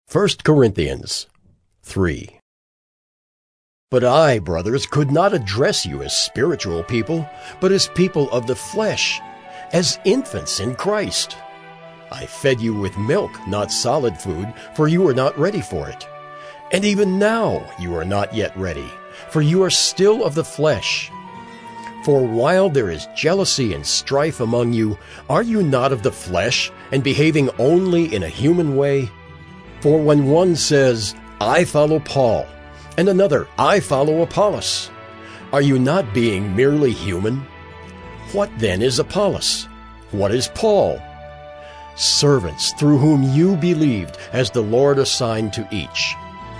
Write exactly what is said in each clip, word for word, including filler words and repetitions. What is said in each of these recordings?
First Corinthians three. But I, brothers, could not address you as spiritual people, but as people of the flesh, as infants in Christ. I fed you with milk, not solid food, for you were not ready for it. And even now you are not yet ready, for you are still of the flesh. For while there is jealousy and strife among you, are you not of the flesh, and behaving only in a human way? For when one says, I follow Paul, and another, I follow Apollos, are you not being merely human? What then is Apollos? What is Paul? Servants through whom you believed, as the Lord assigned to each.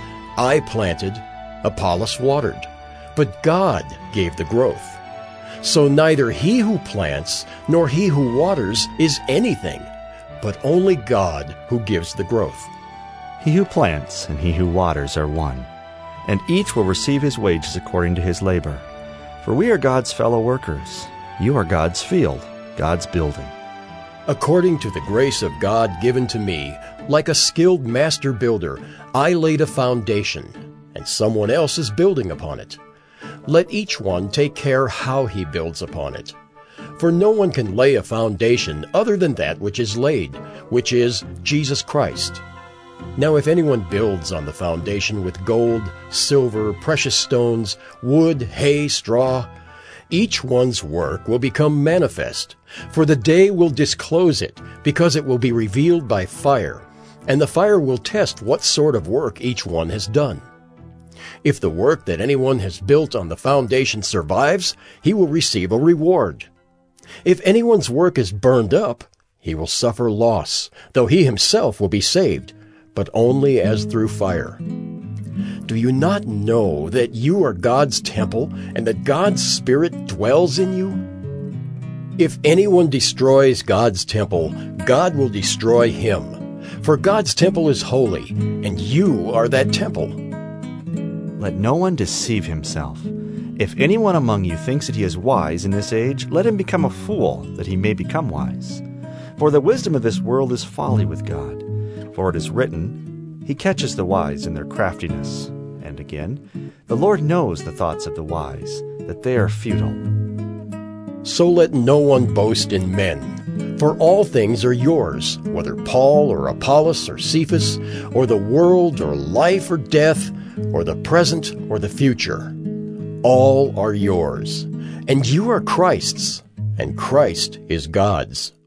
I planted, Apollos watered, but God gave the growth. So neither he who plants nor he who waters is anything, but only God who gives the growth. He who plants and he who waters are one, and each will receive his wages according to his labor. For we are God's fellow workers. You are God's field, God's building. According to the grace of God given to me, like a skilled master builder, I laid a foundation, and someone else is building upon it. Let each one take care how he builds upon it. For no one can lay a foundation other than that which is laid, which is Jesus Christ. Now if anyone builds on the foundation with gold, silver, precious stones, wood, hay, straw, each one's work will become manifest, for the day will disclose it, because it will be revealed by fire, and the fire will test what sort of work each one has done. If the work that anyone has built on the foundation survives, he will receive a reward. If anyone's work is burned up, he will suffer loss, though he himself will be saved, but only as through fire. Do you not know that you are God's temple, and that God's Spirit dwells in you? If anyone destroys God's temple, God will destroy him. For God's temple is holy, and you are that temple. Let no one deceive himself. If anyone among you thinks that he is wise in this age, let him become a fool, that he may become wise. For the wisdom of this world is folly with God. For it is written, He catches the wise in their craftiness. And again, the Lord knows the thoughts of the wise, that they are futile. So let no one boast in men, for all things are yours, whether Paul or Apollos or Cephas, or the world or life or death, or the present or the future. All are yours, and you are Christ's, and Christ is God's.